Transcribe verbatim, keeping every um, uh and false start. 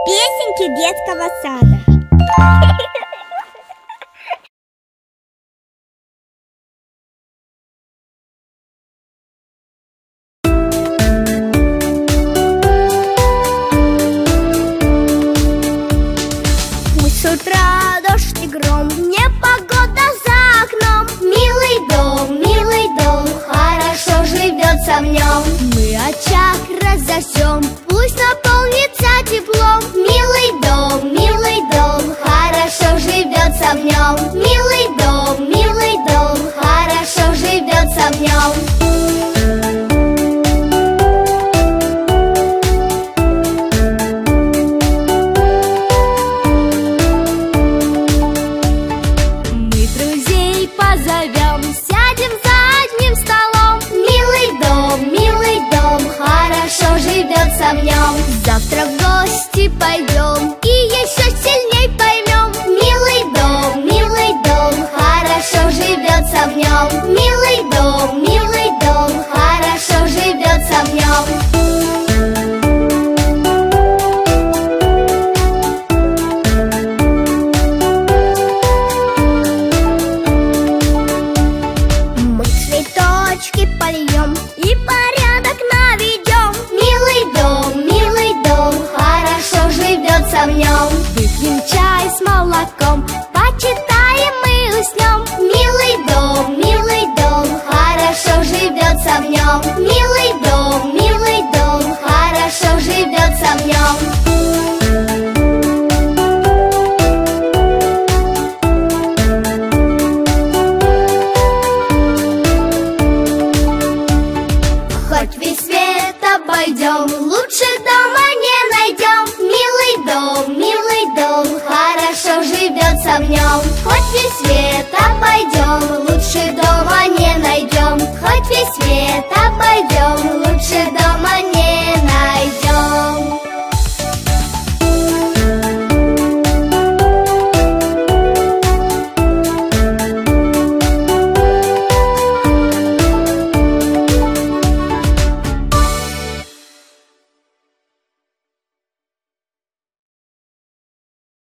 Песенки детского сада. Пусть с утра дождь и гром, непогода за окном. Милый дом, милый дом, хорошо живется в нем. Мы очаг разожжем, пусть наполнится теплом. Милый дом, милый дом, хорошо живется в нем. Милый дом, милый дом, хорошо живется в нем. Позовем, сядем за одним столом. Милый дом, милый дом, хорошо живется в нем. Завтра в гости пойдем и еще сильней поймем. Милый дом, милый дом, хорошо живется в нем. Милый дом, милый дом, хорошо живется в нем. Польем и порядок наведем. Милый дом, милый дом, хорошо живется в нем. Выпьем чай с молоком, почитаем и уснем. Милый дом, милый дом, хорошо живется в нем. Милый дом, милый дом, хорошо живется в нем. Хоть весь свет обойдем, лучше дома не найдем. Милый дом, милый дом, хорошо живется в нем. Хоть весь свет